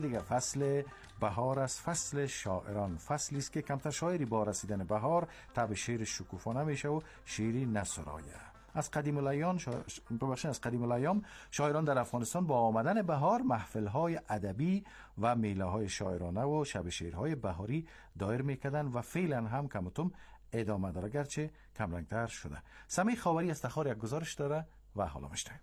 دیگه فصل بهار از فصل شاعران، فصلی است که کمتر شاعری با رسیدن بهار طبع شعر شکوفانه میشه و شعری نسرایه. از قدیم الایام شاعران در افغانستان با آمدن بهار محفل‌های ادبی و میله‌های شاعرانه و شب شعرهای بهاری دایر میکردن و فعلا هم کمتم ادامه داره، گرچه کمرنگتر شده. سمیع خاوری از تخار یک گزارش داره و حالا میشنویم.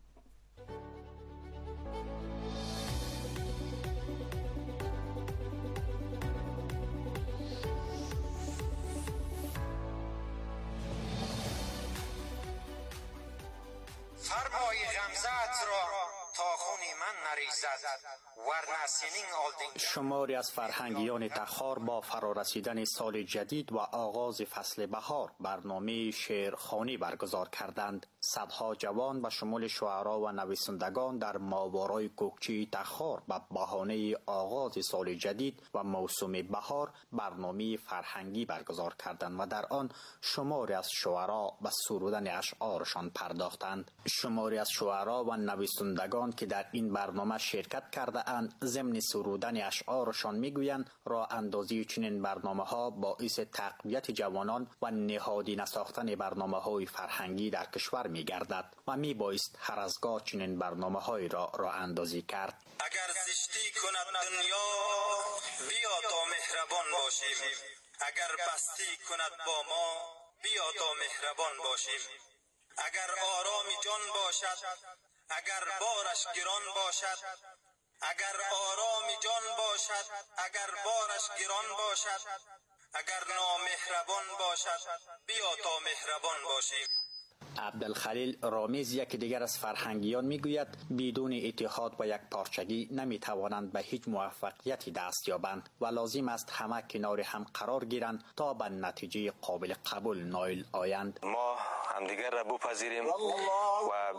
فرمای غمزت را تا خون من نریزد ورنه سنین آلدین. شماری از فرهنگیان تخار با فرارسیدن سال جدید و آغاز فصل بهار برنامه شعرخوانی برگزار کردند. صدها جوان به شمول شعرا و نویسندگان در ماورای کوکچی تخار به بهانه آغاز سال جدید و موسم بهار برنامه فرهنگی برگزار کردند و در آن شماری از شعرا به سرودن اشعارشان پرداختند. شماری از شعرا و نویسندگان که در این برنامه شرکت کرده اند ضمن سرودن اشعارشان میگویند راه اندازی چنین برنامه‌ها باعث تقویت جوانان و نهادی نساختن برنامه‌های فرهنگی در کشور میگردد و میبایست هر از گاه چنین برنامه‌هایی را راه اندازی کرد. اگر زشتی کند دنیا بیا تا مهربان باشیم، اگر بستی کند با ما بیا تا مهربان باشیم. اگر آرام جان باشد اگر بارش گران باشد، اگر آرام جان باشد اگر بارش گران باشد، اگر نامهربان باشد بیا تا مهربان باشیم. عبدالخلیل رامیز یک دیگر از فرهنگیان میگوید بدون اتحاد و یک پارچگی نمیتوانند به هیچ موفقیتی دست یابند و لازم است همه کنار هم قرار گیرند تا به نتیجه قابل قبول نائل آیند. ما همدیگر را بپذیریم و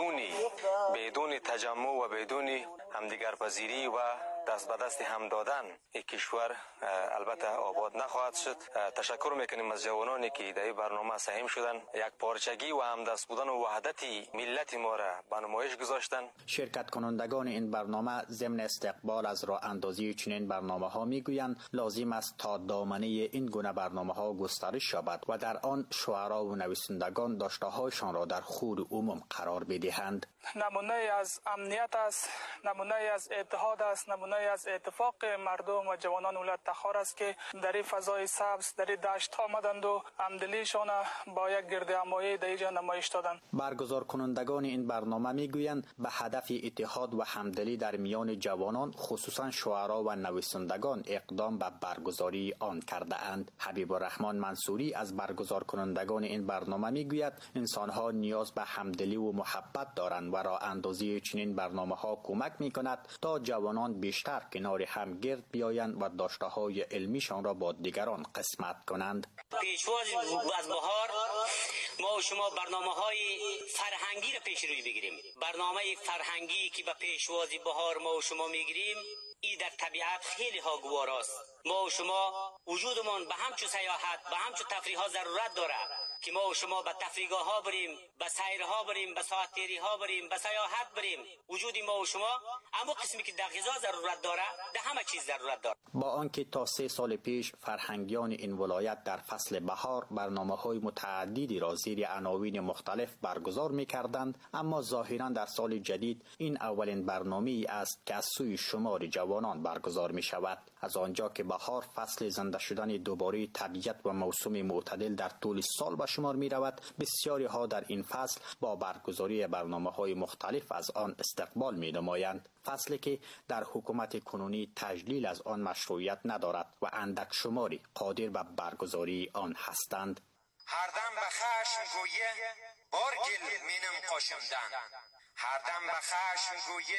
بدون تجمع و بدون همدیگر پذیری و دست به دست هم دادن این کشور البته آباد نخواهد شد. تشکر میکنیم از جوانانی که در این برنامه سهم شدن، یک پارچگی و همدست بودن و وحدتی ملت ما را به نمایش گذاشتن. شرکت کنندگان این برنامه ضمن استقبال از راه اندازی چنین برنامه ها میگویند لازم است تا دامنه این گونه برنامه ها گسترش یابد و در آن شعرا و نویسندگان داشته هایشان را در خور عموم قرار بدهند. نمونه از امنیت است، نمونه از اتحاد است، نمونه از اتفاق مردم و جوانان ولایت تخار است که در این فضای سبز در این دشت آمدند و همدلیشان با یک گرد همایی در اینجا نمایش دادند. برگزار کنندگان این برنامه میگویند به هدف اتحاد و همدلی در میان جوانان خصوصا شعرا و نویسندگان اقدام به برگزاری آن کرده اند. حبیب الرحمن منصوری از برگزار کنندگان این برنامه میگوید انسان‌ها نیاز به همدلی و محبت دارند و راه اندازی چنین برنامه‌ها کمک می‌کند تا جوانان بیشتر کنار هم گرد بیایند و داشته‌های علمیشان را با دیگران قسمت کنند. پیشواز از بهار ما و شما برنامه‌های فرهنگی را پیش روی بگیریم. برنامه فرهنگی که به پیشواز بهار ما و شما میگیریم این در طبیعت خیلی ها گواراست. ما و شما وجودمان به همچو سیاحت به همچو تفریح ها ضرورت داره که ما و شما به تفریحگاه ها بریم، به سیرها بریم، به ساعتیری ها بریم، به سیاحت بریم. وجود ما و شما اما قسمی که در غذا ضرورت داره در همه چیز ضرورت داره. با آنکه تا 3 سال پیش فرهنگیان این ولایت در فصل بهار برنامه‌های متعددی را زیر عناوین مختلف برگزار می‌کردند، اما ظاهراً در سال جدید این اولین برنامه‌ای است که از سوی شمار جوانان برگزار می‌شود. از آنجا که بهار فصل زنده شدن دوباره طبیعت و موسم معتدل در طول سال به شمار می رود، بسیاری ها در این فصل با برگزاری برنامه‌های مختلف از آن استقبال می نمایند. فصلی که در حکومت کنونی تجلیل از آن مشروعیت ندارد و اندک شماری قادر به برگزاری آن هستند. هر دم به خشم گویه بارگل مینم قاشمدن، هر دم به خشم گویه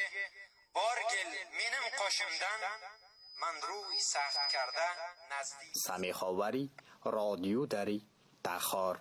بارگل مینم قاشمدن، من روی سخت کرده نزدیک. سمیع خاوری، رادیو دری، تخار.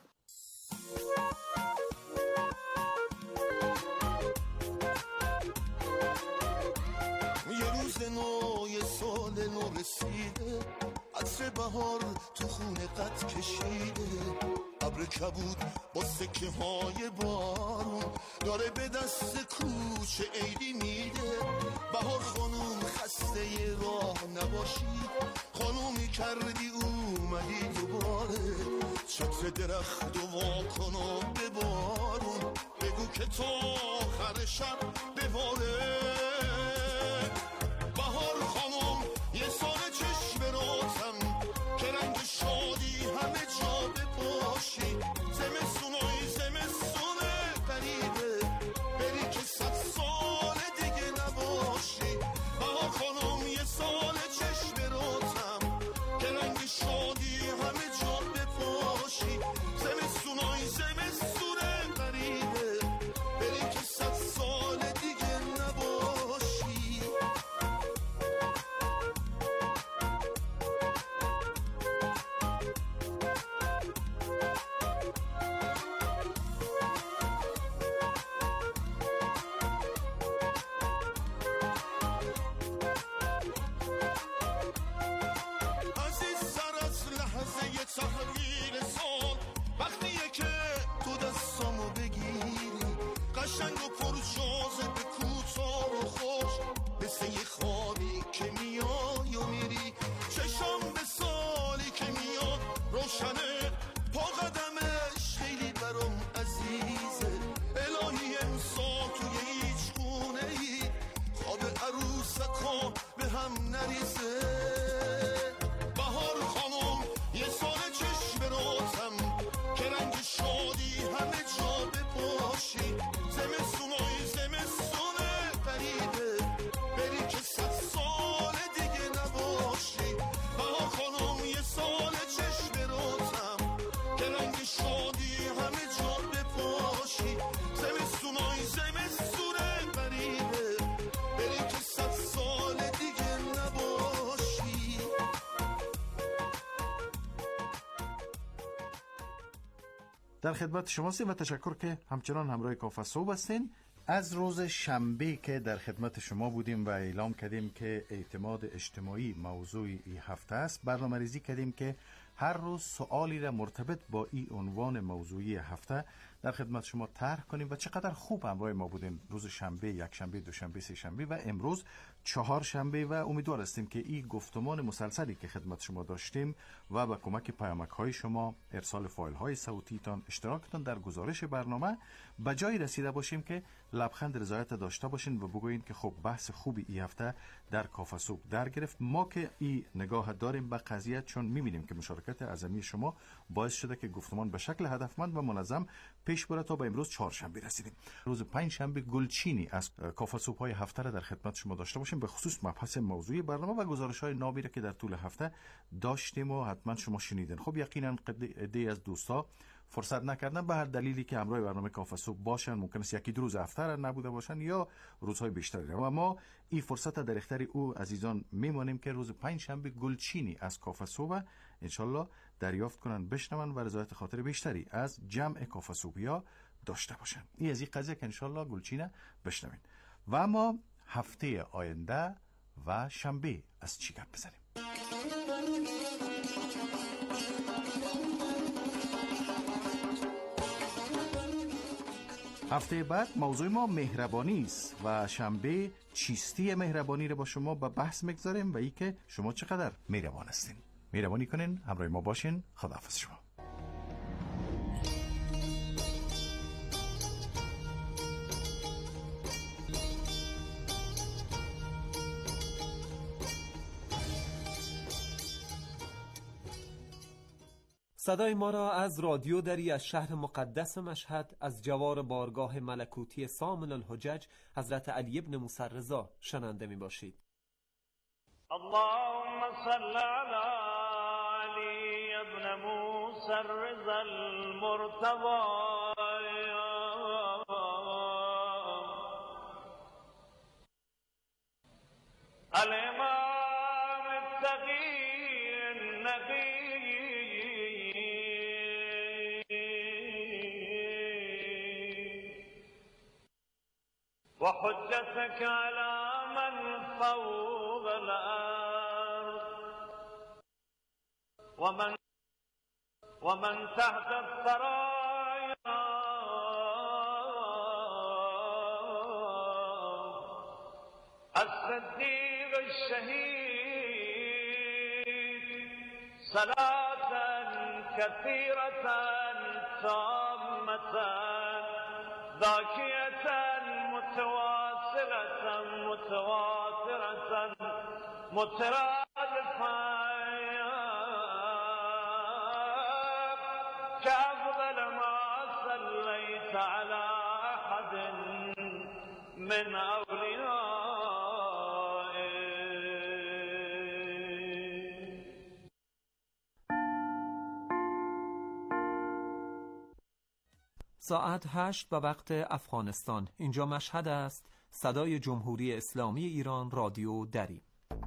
یه روز نو، یه سال نو رسیده، از عطر بهار تو خونه قد کشیده، ابر کبود با سکه های بارون داره به دست کوچه عیدی میده. بهار خانوم خسته راه نباشی، خانومی کردی اومدی دوباره. چتر درخت و واکن و ببارون، بگو که تا آخر شب بباره. بهار خانوم یه سال چشم راتم که رنگ شادی همه جا بپاشی. زمستونای زمستونه غریبه، بری که 100 سال دیگه نباشی. بهار خانوم یه سال چشم راتم که رنگ شادی همه جا بپاشی. زمستونای زمستونه غریبه، بری که 100 سال دیگه نباشی. تحویل سال وقتیه که تو دستامو بگیری، قشنگ و پرجاذبه کوتاه و خوش، مثل یه خوابی که میای و میری. چشام به سالی که میاد روشنه، پا قدمش خیلی برام عزیزه. الهی امسال توی هیچ خونه ای خواب عروسکا به هم نریزه. بهار خانم یه سال چشم راتم که رنگ شادی همه جا بپاشی. زمستونای زمستونه غریبه، بری که 100 سال دیگه نباشی. بهار خانم یه سال چشم راتم که رنگ شادی همه جا بپاشی. زمستونای زمستونه غریبه، بری که 100 سال دیگه نباشی. در خدمت شما هستیم و تشکر که همچنان همراه کافه صبح هستین. از روز شنبه که در خدمت شما بودیم و اعلام کردیم که اعتماد اجتماعی موضوع این هفته است، برنامه ریزی کردیم که هر روز سوالی را مرتبط با این عنوان موضوعی هفته در خدمت شما طرح کنیم و چقدر خوب همراه ما بودین روز شنبه، یک شنبه، دوشنبه، سه شنبه و امروز چهارشنبه و امیدوار هستیم که این گفتمان مسلسلی که خدمت شما داشتیم و با کمک پیامک های شما، ارسال فایل های صوتی تان، اشتراکتان در گزارش برنامه به جای رسیده باشیم که لبخند رضایت داشته باشین و بگوین که خب بحث خوبی این هفته در کافه صبح در گرفت. ما که این نگاه داریم به قضیه، چون می‌بینیم که مشارکت اعظمی شما باعث شده که گفتمان به شکل هدفمند و منظم پیش بره تا به امروز چهارشنبه رسیدیم. روز پنجشنبه گلچینی از کافه صبح های هفته را در خدمت شما داشته باشیم به خصوص مبحث موضوعی برنامه و گزارش های نابی را که در طول هفته داشتیم و حتما شما شنیدین. خب یقینا عده‌ای از دوستا فرصت نکردن به هر دلیلی که همراه برنامه کافه صبح باشن، ممکن است یکی دو روز هفته نبوده باشن یا روزهای بیشتری. و ما این فرصت در اختیار او عزیزان میمانیم که روز پنجشنبه گلچینی از کافه صبح انشالله دریافت کنن، بشنون و رضایت خاطر بیشتری از جمع کافه صبحیا داشته باشن. این از این قضیه که انشالله گلچینه بشنوین. و ما هفته آینده و شنبه از چی گپ بزنیم؟ هفته بعد موضوع ما مهربانی است و شنبه چیستی مهربانی رو با شما به بحث میگذاریم و ای که شما چقدر مهربان هستین. مهربانی کنین، همراه ما باشین. خداحافظ شما. صدای ما را از رادیو دری از شهر مقدس مشهد از جوار بارگاه ملکوتی سامن الحجج حضرت علی ابن موسی رضا شنونده می باشید. اللهم صل علی علی ابن موسی رضا المرتضی الامام التقی النقی وحجتك على من فوق الأرض ومن تحت الثرايا الصديق الشهيد صلاة كثيرة تامة ذاكية متواصلة متواترة مترادفة كأفضل ما صليت على أحد من أوليائك. ساعت 8 به وقت افغانستان. اینجا مشهد است. صدای جمهوری اسلامی ایران، رادیو دری.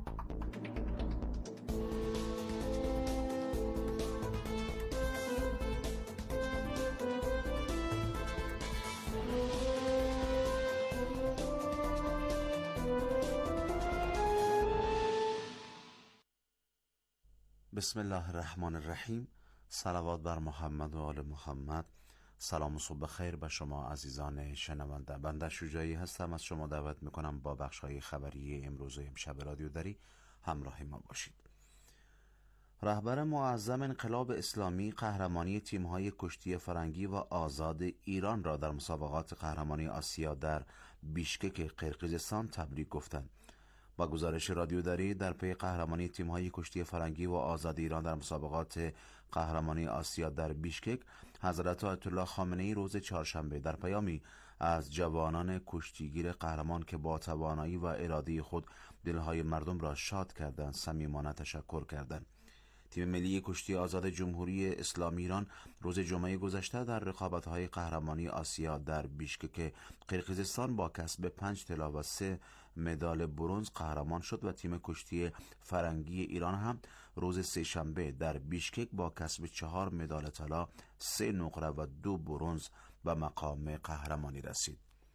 بسم الله الرحمن الرحیم. صلوات بر محمد و آل محمد. سلام و صبح خیر به شما عزیزان شنونده. بنده شجاعی هستم. از شما دعوت میکنم با بخش‌های خبری امروز و امشب رادیو دری همراه ما باشید. رهبر معظم انقلاب اسلامی قهرمانی تیم‌های کشتی فرنگی و آزاد ایران را در مسابقات قهرمانی آسیا در بیشکک قرقیزستان تبریک گفتند. با گزارش رادیو دری، در پی قهرمانی تیم‌های کشتی فرنگی و آزاد ایران در مسابقات قهرمانی آسیا در بیشکک، حضرت آیت الله خامنه‌ای روز چهارشنبه در پیامی از جوانان کشتیگیر قهرمان که با توانایی و اراده خود دلهای مردم را شاد کردند صمیمانه تشکر کردند. تیم ملی کشتی آزاد جمهوری اسلامی ایران روز جمعه گذشته در رقابت‌های قهرمانی آسیا در بیشکک قرقیزستان با کسب 5 طلا و 3 مدال برنز قهرمان شد و تیم کشتی فرنگی ایران هم روز سه‌شنبه در بیشکک با کسب 4 مدال طلا، 3 نقره و 2 برنز به مقام قهرمانی رسید.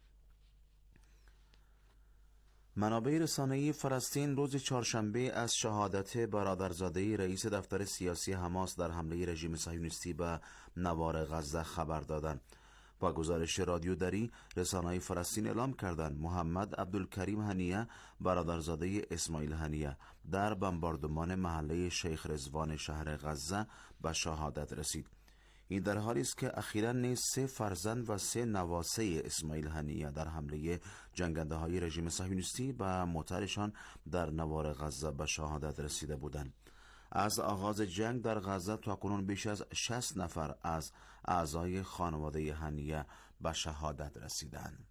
منابع رسانه‌ای فلسطین روز چهارشنبه از شهادت برادرزاده رئیس دفتر سیاسی حماس در حمله رژیم صهیونیستی به نوار غزه خبر دادند. با گزارش رادیو دری، رسانه‌های فلسطین اعلام کردند محمد عبدالکریم هنیه برادرزاده اسماعیل هنیه در بمباردمان محله شیخ رضوان شهر غزه به شهادت رسید. این در حالی است که اخیراً نیز 3 فرزند و 3 نواسه اسماعیل هنیه در حمله جنگنده‌های رژیم صهیونیستی به موترشان در نوار غزه به شهادت رسیده بودند. از آغاز جنگ در غزه تاکنون بیش از 60 نفر از اعضای خانواده هنیه به شهادت رسیدند.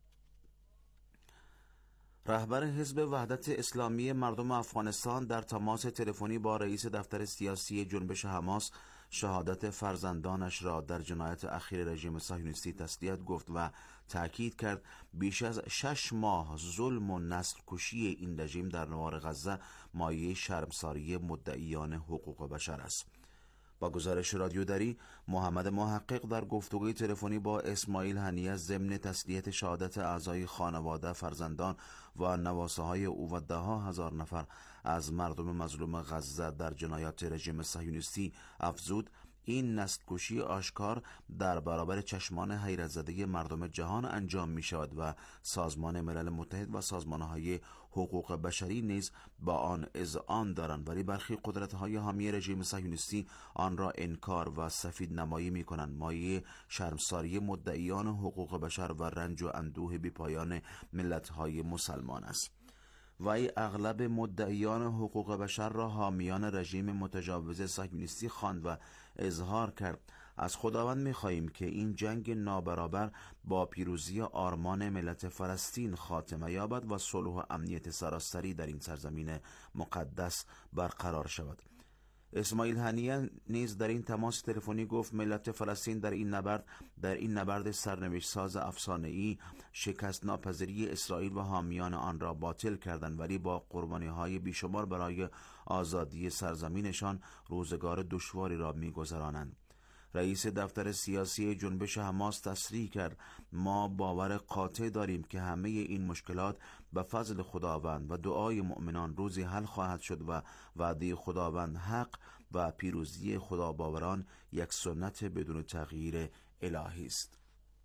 رهبر حزب وحدت اسلامی مردم افغانستان در تماس تلفنی با رئیس دفتر سیاسی جنبش حماس شهادت فرزندانش را در جنایت اخیر رژیم صهیونیستی تسلیت گفت و تأکید کرد بیش از 6 ماه ظلم و نسل کشی این رژیم در نوار غزه مایه شرمساری مدعیان حقوق بشر است. با گزارش رادیو دری، محمد محقق در گفتگوی تلفنی با اسماعیل هنیه ضمن تسلیت شهادت اعضای خانواده، فرزندان و نواسه های او و 10,000 نفر از مردم مظلوم غزه در جنایات رژیم صهیونیستی افزود این نسل کشی آشکار در برابر چشمان حیرت زده مردم جهان انجام می شود و سازمان ملل متحد و سازمانهای حقوق بشری نیز با آن اذعان دارند، ولی برخی قدرت‌های حامی رژیم صهیونیستی آن را انکار و سفید نمایی می کنند. مایه شرمساری مدعیان حقوق بشر و رنج و اندوه بی‌پایان ملت‌های مسلمان است. وی اغلب مدعیان حقوق بشر را حامیان رژیم متجاوز صهیونیستی خواند و اظهار کرد از خداوند می‌خواهیم که این جنگ نابرابر با پیروزی آرمان ملت فلسطین خاتمه یابد و صلح و امنیت سراسری در این سرزمین مقدس برقرار شود. اسماعیل هنیه نیز در این تماس تلفنی گفت ملت فلسطین در این نبرد سرنوشت ساز افسانه‌ای شکست ناپذیری اسرائیل و حامیان آن را باطل کردند، ولی با قربانی‌های بیشمار برای آزادی سرزمینشان روزگار دشواری را می‌گذرانند. رئیس دفتر سیاسی جنبش حماس تصریح کرد: ما باور قاطع داریم که همه این مشکلات به فضل خداوند و دعای مؤمنان روزی حل خواهد شد و وعده خداوند حق و پیروزی خداباوران یک سنت بدون تغییر الهی است.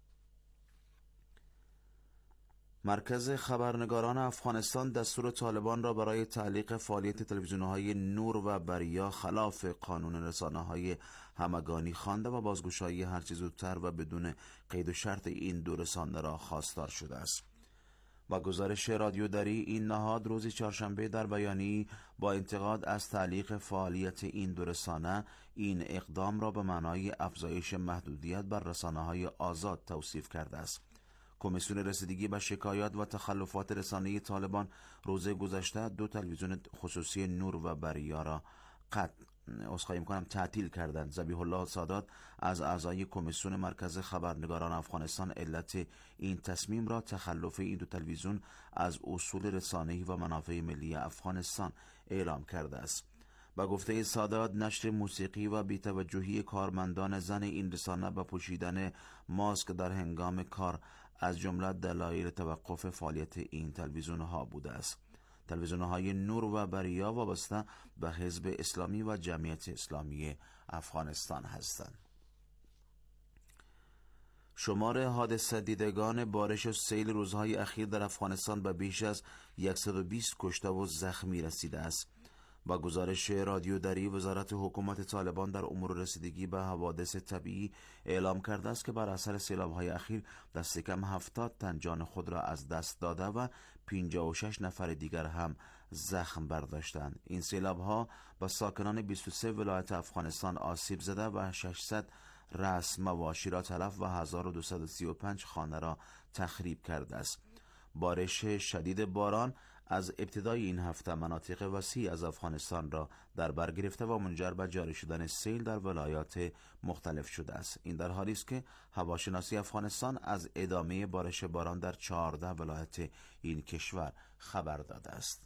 مرکز خبرنگاران افغانستان دستور طالبان را برای تعلیق فعالیت تلویزیون‌های نور و بریا خلاف قانون رسانه‌های همگانی خوانده و بازگشایی هرچه زودتر و بدون قید و شرط این دو رسانه را خواستار شده است. با گزارش رادیو دری، این نهاد روز چهارشنبه در بیانیه‌ای با انتقاد از تعلیق فعالیت این دو رسانه این اقدام را به معنای افزایش محدودیت بر رسانه‌های آزاد توصیف کرده است. کمیسیون رسیدگی به شکایات و تخلفات رسانه‌ای طالبان روز گذشته دو تلویزیون خصوصی نور و بریا را تعطیل کردند. ذبیح الله سادات از اعضای کمیسیون مرکز خبرنگاران افغانستان علت این تصمیم را تخلف این دو تلویزیون از اصول رسانه‌ای و منافع ملی افغانستان اعلام کرده است. با گفته سادات، نشر موسیقی و بی‌توجهی کارمندان زن این رسانه به پوشیدن ماسک در هنگام کار از جمله دلایل توقف فعالیت این تلویزیون‌ها بوده است. تلویزیون‌های نور و بریا وابسته به حزب اسلامی و جمعیت اسلامی افغانستان هستند. شمار حادثه دیدگان بارش و سیل روزهای اخیر در افغانستان به بیش از 120 کشته و زخمی رسیده است. با گزارش رادیو دری، وزارت حکومت طالبان در امور رسیدگی به حوادث طبیعی اعلام کرده است که بر اثر سیلاب‌های اخیر دست کم 70 تن جان خود را از دست داده و 56 نفر دیگر هم زخم برداشتند. این سیلاب‌ها با ساکنان 23 ولایت افغانستان آسیب زده و 600 رأس مواشی را تلف و 1235 خانه را تخریب کرده است. بارش شدید باران از ابتدای این هفته مناطق وسیع از افغانستان را در بر گرفته و منجر به جاری شدن سیل در ولایات مختلف شده است. این در حالی است که هواشناسی افغانستان از ادامه بارش باران در 14 ولایت این کشور خبر داده است.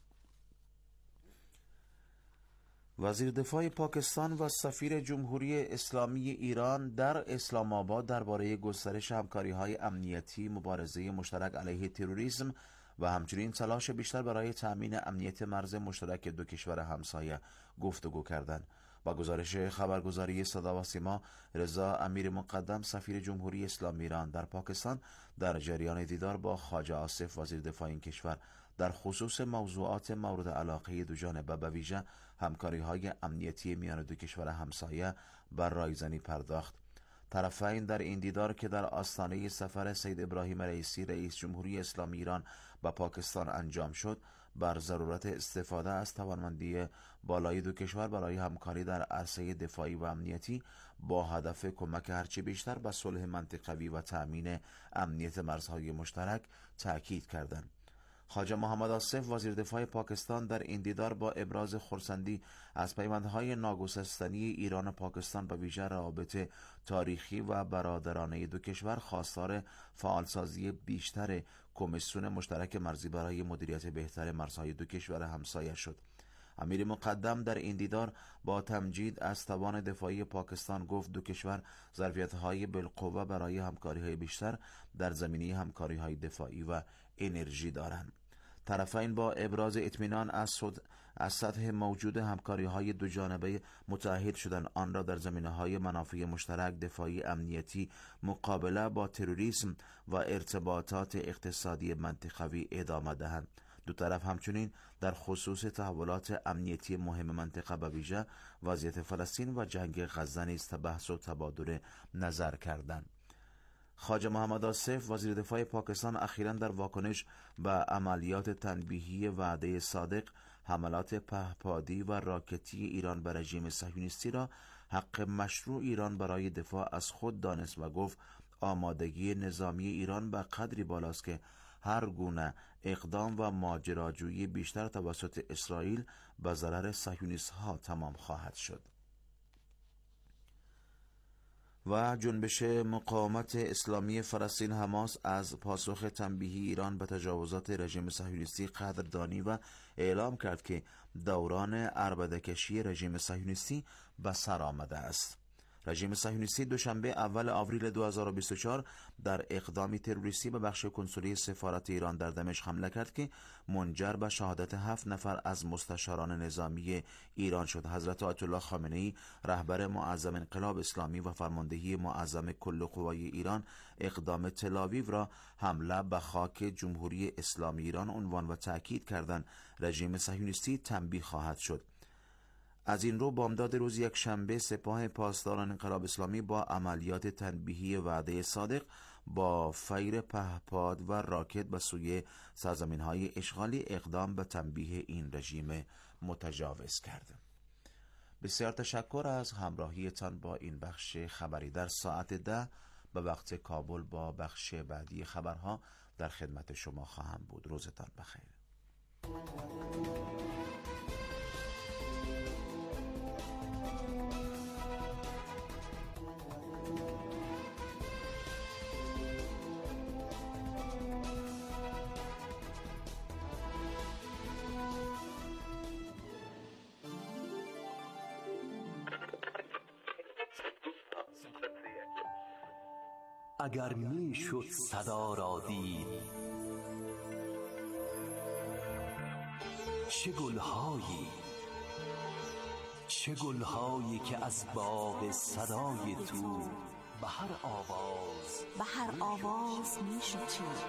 وزیر دفاع پاکستان و سفیر جمهوری اسلامی ایران در اسلام آباد درباره گسترش همکاری‌های امنیتی، مبارزه مشترک علیه تروریسم و همچنین تلاش بیشتر برای تأمین امنیت مرز مشترک دو کشور همسایه گفتگو کردند. با گزارش خبرگزاری صدا و سیما، رضا امیر مقدم سفیر جمهوری اسلامی ایران در پاکستان در جریان دیدار با خواجه آصف وزیر دفاع این کشور در خصوص موضوعات مورد علاقه دو جانبه به ویژه همکاری‌های امنیتی میان دو کشور همسایه بر رایزنی پرداخت. طرفین در این دیدار که در آستانه سفر سید ابراهیم رئیسی رئیس جمهوری اسلامی ایران به پاکستان انجام شد، بر ضرورت استفاده از توانمندی بالای دو کشور برای همکاری در عرصه دفاعی و امنیتی با هدف کمک هرچه بیشتر به صلح منطقوی و تأمین امنیت مرزهای مشترک تأکید کردند. خواجه محمد آصف وزیر دفاع پاکستان در این دیدار با ابراز خرسندی از پیوندهای ناگسستنی ایران و پاکستان به ویژه روابط تاریخی و برادرانه دو کشور خواستار فعالسازی بیشتر کمیسیون مشترک مرزی برای مدیریت بهتر مرزهای دو کشور همسایه شد. امیر مقدم در این دیدار با تمجید از توان دفاعی پاکستان گفت دو کشور ظرفیت‌های بالقوه برای همکاری‌های بیشتر در زمینه همکاری‌های دفاعی و انرژی دارند. طرفین با ابراز اطمینان از سطح موجود همکاری‌های دو جانبه متعهد شدند آن را در زمینه‌های منافع مشترک، دفاعی، امنیتی، مقابله با تروریسم و ارتباطات اقتصادی منطقوی ادامه دهند. دو طرف همچنین در خصوص تحولات امنیتی مهم منطقه به ویژه وضعیت فلسطین و جنگ غزه نیز بحث و تبادل نظر کردند. خواجه محمد آصف وزیر دفاع پاکستان اخیراً در واکنش به عملیات تنبیهی وعده صادق، حملات پهپادی و راکتی ایران بر رژیم صهیونیستی را حق مشروع ایران برای دفاع از خود دانست و گفت آمادگی نظامی ایران به قدری بالاست که هر گونه اقدام و ماجراجویی بیشتر توسط اسرائیل به ضرر صهیونیست‌ها تمام خواهد شد. و جنبش مقاومت اسلامی فلسطین حماس از پاسخ تنبیهی ایران به تجاوزات رژیم صهیونیستی قدردانی و اعلام کرد که دوران عربده‌کشی رژیم صهیونیستی به سر آمده است. رژیم صهیونیستی دوشنبه اول آوریل 2024 در اقدامی تروریستی به بخش کنسولی سفارت ایران در دمشق حمله کرد که منجر به شهادت 7 نفر از مستشاران نظامی ایران شد. حضرت آیت الله خامنه‌ای رهبر معظم انقلاب اسلامی و فرماندهی معظم کل قوای ایران اقدام تل‌آویو را حمله به خاک جمهوری اسلامی ایران عنوان و تأکید کردند رژیم صهیونیستی تنبیه خواهد شد. از این رو بامداد روز یکشنبه سپاه پاسداران انقلاب اسلامی با عملیات تنبیهی وعده صادق با فیر پهپاد و راکت به سوی سرزمین‌های اشغالی اقدام به تنبیه این رژیم متجاوز کرد. بسیار تشکر از همراهیتان با این بخش خبری. در ساعت 10 به وقت کابل با بخش بعدی خبرها در خدمت شما خواهم بود. روزتان بخیر. اگر می شد صدا را دید، چه گلهایی که از باغ صدای تو به هر آواز می شد چید.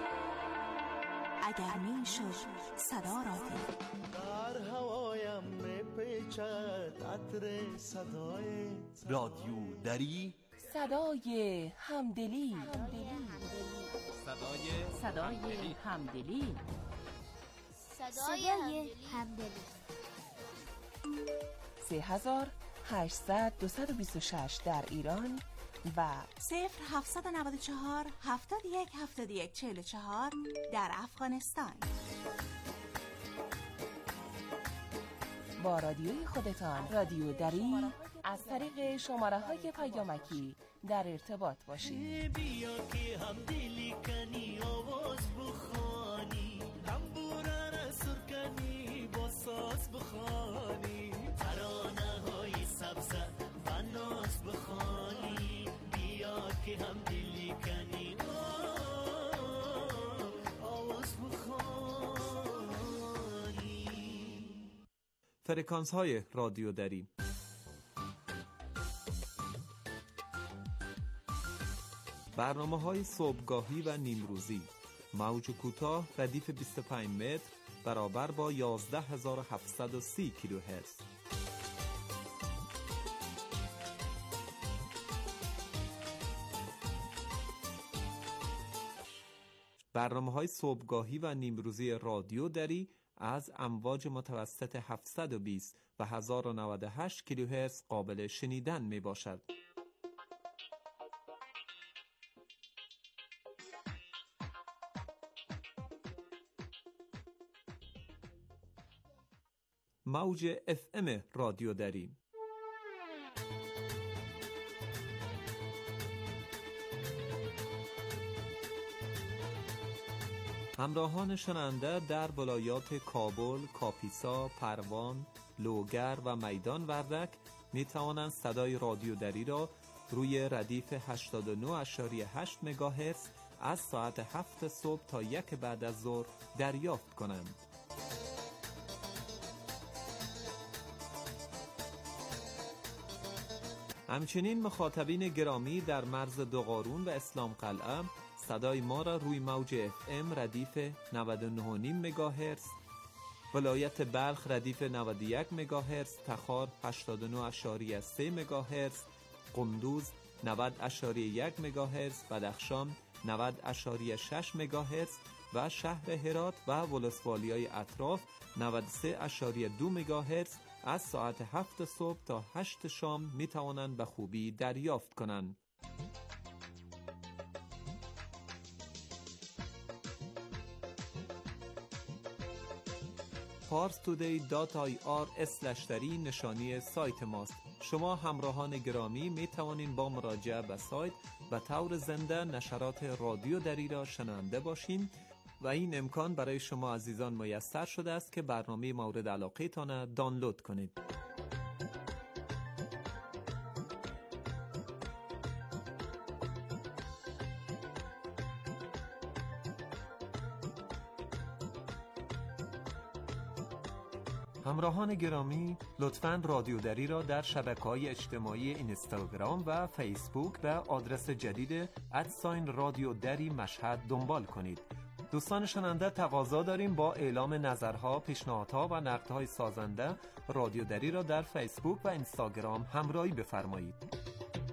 اگر می شد صدا را دید. در هوایم می پیچد عطر صدایت. رادیو دری، صدای همدلی. صدای همدلی. 3800-226 در ایران و 0794-71-71-44 در افغانستان. با رادیوی خودتان رادیو دری از طریق شماره‌های پیامکی در ارتباط باشید. بیا که همدلی کنی آواز بخوانی، تنبوره را سر کنی با ساز بخوانی، ترانه های سبزه و ناز بخوانی. بیا که همدلی کنی آواز بخوانی. فرکانس های رادیو دری. برنامه‌های صبحگاهی و نیمروزی، موج کوتاه ردیف 25 متر برابر با 11730 کیلوهرتز. برنامه‌های صبحگاهی و نیمروزی رادیو دری از امواج متوسط 720 و 1098 کیلوهرتز قابل شنیدن می باشد. موج FM رادیو دری. همراهان شنونده در ولایات کابل، کاپیسا، پروان، لوگر و میدان وردک می توانند صدای رادیو دری را روی ردیف 89.8 مگاهرتز از ساعت 7 صبح تا 1 بعد از ظهر دریافت کنند. همچنین مخاطبین گرامی در مرز دوقارون و اسلام قلعه صدای ما را روی موج FM ردیف 99.5 مگاهرتز، ولایت بلخ ردیف 91 مگاهرتز، تخار 89.3 مگاهرتز، قندوز 90.1 مگاهرتز، بدخشان 90.6 مگاهرتز و شهر هرات و ولسوالیای اطراف 93.2 مگاهرتز از ساعت 7 صبح تا 8 شام می توانند به خوبی دریافت کنند. parstoday.ir/dari نشانی سایت ماست. شما همراهان گرامی می توانید با مراجعه به سایت به طور زنده نشرات رادیو دری را شنونده باشین و این امکان برای شما عزیزان میسر شده است که برنامه مورد علاقه تان دانلود کنید. همراهان گرامی، لطفاً رادیو دری را در شبکه‌های اجتماعی اینستاگرام و فیسبوک به آدرس جدید @رادیو دری مشهد دنبال کنید. دوستان شنونده، تقاضا داریم با اعلام نظرها، پیشنهادها و نقدهای سازنده رادیو دری را در فیسبوک و اینستاگرام همراهی بفرمایید.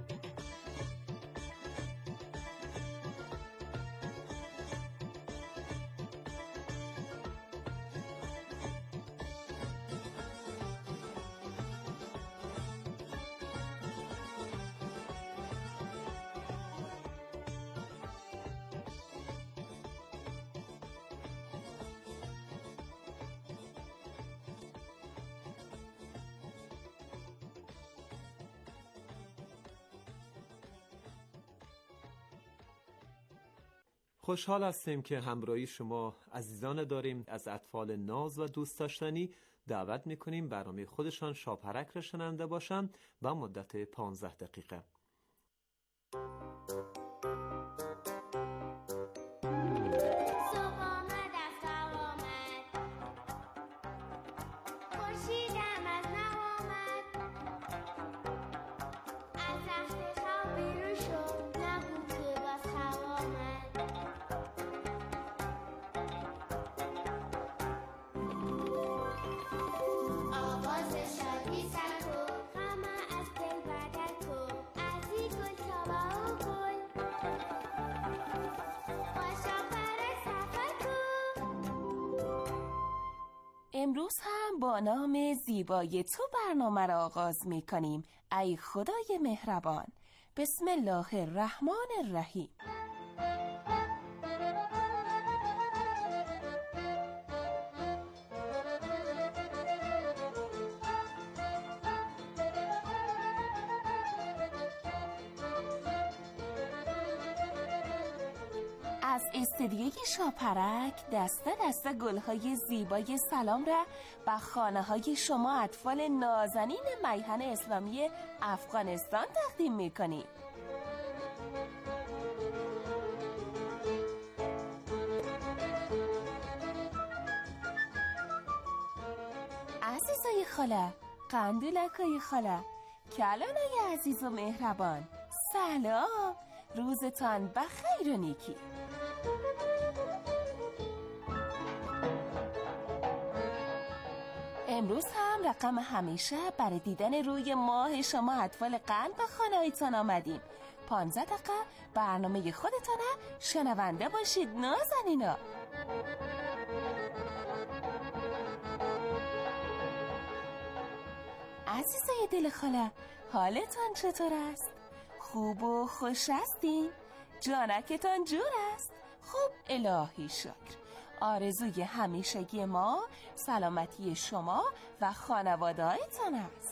خوشحال هستیم که همراهی شما عزیزان داریم. از اطفال ناز و دوست داشتنی دعوت میکنیم برنامه خودشان شاپرک را شنونده باشند و مدت 15 دقیقه. امروز هم با نام زیبای تو برنامه را آغاز می کنیم. ای خدای مهربان. بسم الله الرحمن الرحیم. از استدیوی شاپرک دسته دسته گلهای زیبای سلام را به خانه های شما اطفال نازنین میهن اسلامی افغانستان تقدیم میکنیم. عزیزای خاله، قندولکای خاله، کلانای عزیز و مهربان، سلام، روزتان بخیر و نیکی. امروز هم رقم همیشه برای دیدن روی ماه شما اطفال قند به خانه‌هایتان آمدیم. 15 دقیقه برنامه خودتانه شنونده باشید نازنینا. عزیزای دل خاله، حالتان چطور است؟ خوب و خوش هستین؟ جانکتان جور است؟ خوب، الهی شکر. آرزوی همیشگی ما سلامتی شما و خانواده‌هایتان است.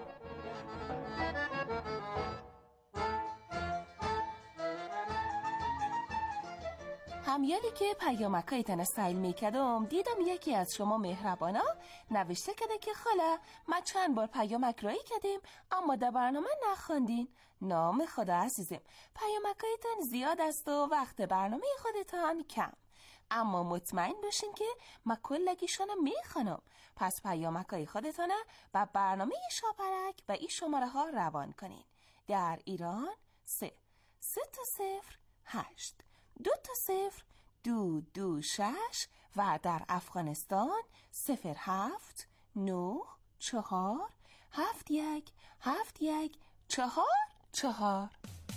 همیالی که پیامکایتان سیل میکردم دیدم یکی از شما مهربانا نوشته کده که خاله ما چند بار پیامک رایی کردیم اما در برنامه نخواندین. نام خدا عزیزم، پیامکایتان زیاد است و وقت برنامه خودتان کم، اما مطمئن باشین که ما کلگیشانو میخوانم. پس پیامکای خودتانه و برنامه شاپرک و این شماره ها روان کنین. در ایران 3 تا 0 8 2 تا 0 2 2 6 و در افغانستان 07 9 4 7 1 7 1 4 4.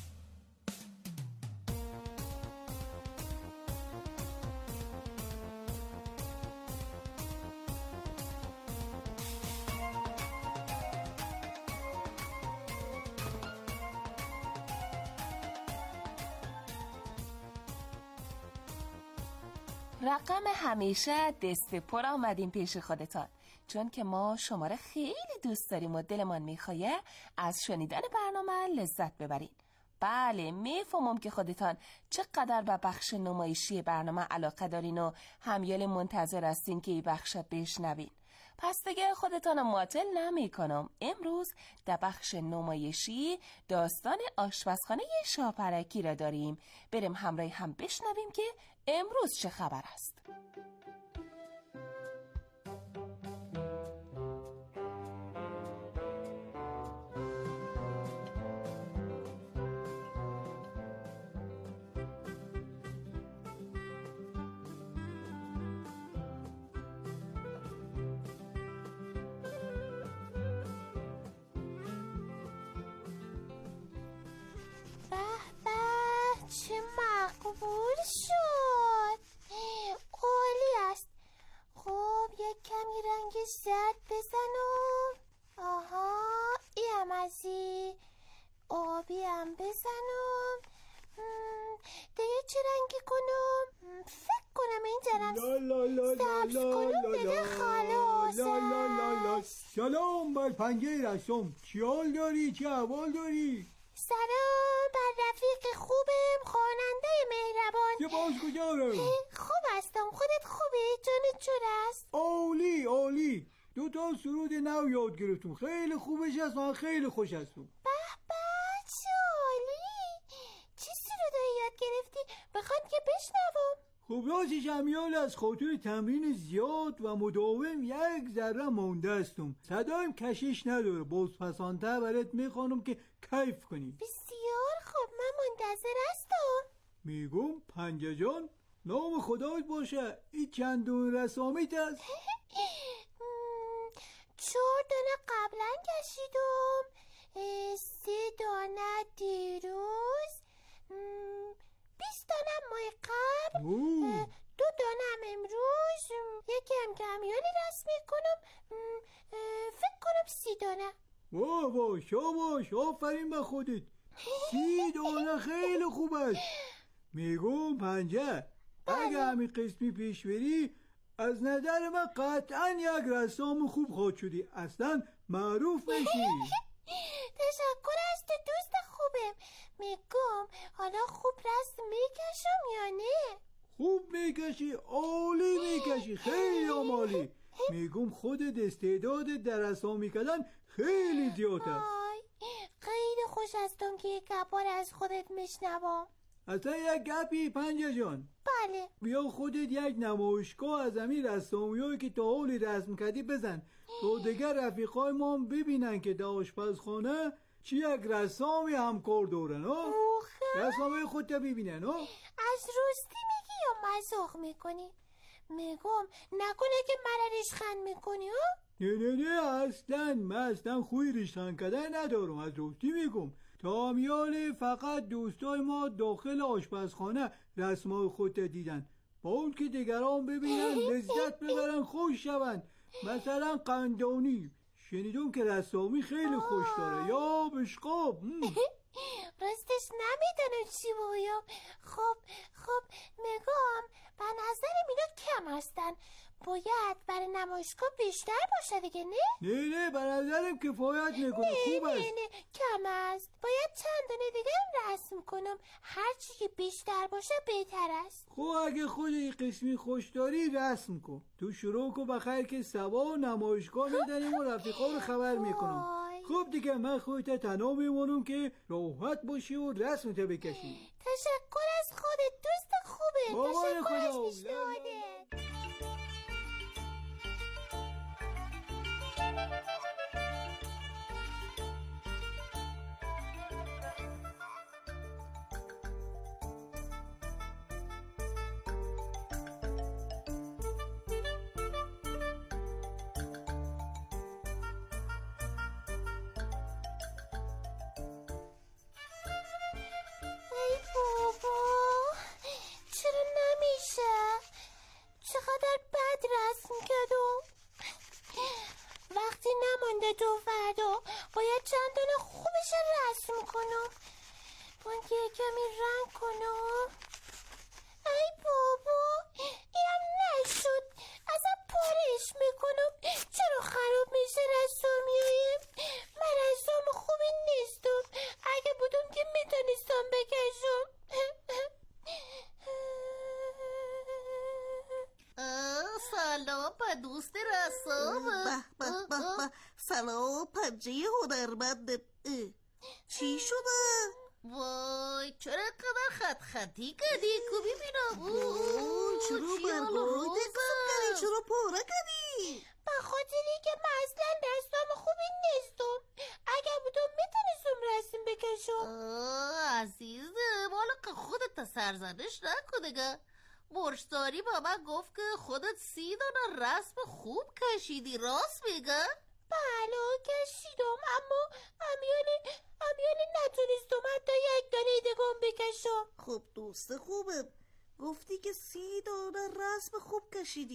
رقم همیشه دست پر آمدیم پیش خودتان، چون که ما شما را خیلی دوست داریم و دلمان میخواه از شنیدن برنامه لذت ببرین. بله، میفهمم که خودتان چقدر به بخش نمایشی برنامه علاقه دارین و همیال منتظر هستین که این بخش بشنوین. پس دیگه خودتان معطل نمی کنم. امروز در بخش نمایشی داستان آشپزخانه شاپرکی را داریم. بریم همراه هم بشنویم که امروز چه خبر است. زد بزنم. آها ایم ازی. آبی هم بزنم. دیگه چه رنگی کنم؟ فکر کنم این جرم سبز کنم دیگه خلاص. سلام بر پنجه رسم. چی حال داری؟ چه احوال داری؟ سلام بر رفیق خوبم خواننده مهربان. چه باز کجا؟ خوب هستم. خودت خوبی؟ جانت چور است؟ عالی عالی. 2 سرود نو یاد گرفتم. خیلی خوبش است. من خیلی خوش هستم. به به چه عالی. چی سرودایی یاد گرفتی؟ بخوام که بشنوم. خب راستش امیال از خاطر تمرین زیاد و مداوم یک ذره مونده استم. صدایم کشش نداره. بازپسانتر برات میخوانم که کیف کنی. بسیار خوب من منتظر هستم. میگم پنجه جان نام خدایت باشه. این چندون رسامیت است؟ 4 دانه قبلا کشیدم. 3 دانه دیروز. 20 دانه ماه قبل. 2 دانه هم امروز. یکی هم که امیالی رسم میکنم. فکر کنم 30 دانه. واه شاباش آفرین به خودت. 30 دانه خیلی خوب است. میگم پنجه اگه همین قسمی پیش بری از نظر من قطعا یک رسام خوب خواهد شدی. اصلا معروف بشی. تشکر از تو دوست خوبم. میگم حالا خوب رسم میکشم یا نه؟ خوب میکشی. عالی میکشی. خیلی عالی. میگم خودت استعدادت در رسامی کردن خیلی زیاده. خیلی خوش هستم که یک گپار از خودت میشنوم. اصلا یک گپی پنجه جان. بله. بیا خودت یک نمایشگاه از همین رسامیایی که تا حالی رسم کردی بزن تا دیگر رفیقای ما هم ببینن که در آشپزخانه چی یک رسامی همکار دارن. رسامی خودت ببینن. از راستی میگی یا مزاح میکنی؟ میگم نکنه که مرا ریشخند میکنی ها؟ نه من اصلا خوی ریشخند کردن ندارم. از راستی میگم تا امیال فقط دوستای ما داخل آشپزخانه رسمای خودت دیدن با اون که دیگران ببینن لذت ببرن خوش شون. مثلا قندانی شنیدم که رسامی خیلی خوش داره یا بشقاب. راستش نمیدونم چی بگویم. خب میگم به نظرم اینا کم هستن. باید برای نمایشگاه بیشتر باشه دیگه نه؟ نه به نظرم کفایت نکنه. خوب است. نه کم است. باید چند دونه دیگه هم رسم کنم. هر چی که بیشتر باشه بهتر است. خب اگه خود این قسمی خوش داری رسم کن. تو شروع کن بخیر که سبا نمایشگاه میدنیم و رفیقا رو خبر میکنم. خب دیگه من خودت تنها میمونم که راحت باشی و رسمت بکشی. تشکر از خودت دوست خوبه. تشکر از پیشنهادت. چقدر بد رسم کردم. وقتی نمانده تو فردا باید چند دونه خوبش رسم کنم. باید یه کمی رنگ کنم. ای بابا اینم نشد. ازم پارش میکنم. چرا خراب میشه رسامیایم؟ من رسام خوبی نیستم. اگه بودم که میتونستم بکشم. سلام به دوست رسام. سلام پنجه هنرمند. چی شده؟ وای چرا قدر خطی کردی؟ کو ببینم. چرا برگاهای دستم کردی؟ چرا پاره کردی؟ به خاطری که من اصلا رسام خوبی نیستم. اگر بودم میتونستم رسم بکشم. عزیزم حالا که خودت سرزنش نکنه. برشداری با من گفت که خودت 30 دانه رسم خوب کشیدی. راست میگه؟ بله کشیدم اما امیالی نتونستم حتی 1 دانه دیگم بکشم. خب دوست خوبم گفتی که 30 دانه رسم خوب کشیدی.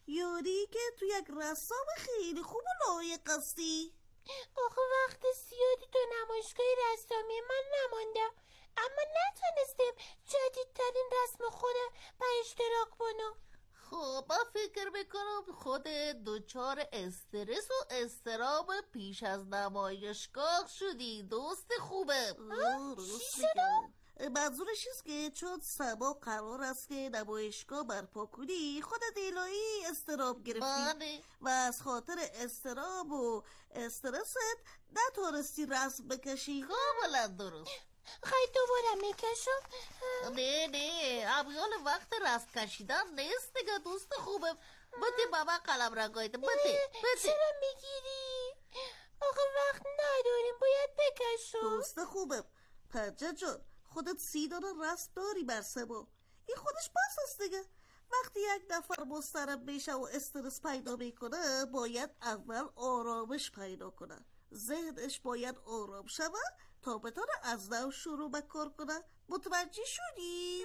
یاری که تو یک رسام خیلی خوب و لایق هستی. آخه وقت زیادی تو نمایشگاه رسامی من نمانده، اما نتونستیم جدیدترین رسم خودم به اشتراک کنم. خب من فکر میکنم خود دوچار استرس و استراب پیش از نمایشگاه شدی. دوست خوبه. چی شده؟ منظورش است که چون سبا قرار است که نمایشگاه برپا کنی، خودت الهی استراب گرفتی و از خاطر استراب و استرست نتونستی رسم بکشی. کاملا درست. خیلی دوباره میکشم؟ نه امیال وقت رسم کشیدن نیست دیگه دوست خوبه. بده بابا قلم رنگایت بده. چرا میگیری؟ آخه وقت نداریم، باید بکشم. دوست خوبه. پنجه جان خودت 30 دانه رسم داری بر سبا. این خودش بس است دیگه. وقتی یک نفر مضطرب میشه و استرس پیدا میکنه، باید اول آرامش پیدا کنه. ذهنش باید آرام شوه تا بتونه از نو شروع به کار کنه. متوجه شدی؟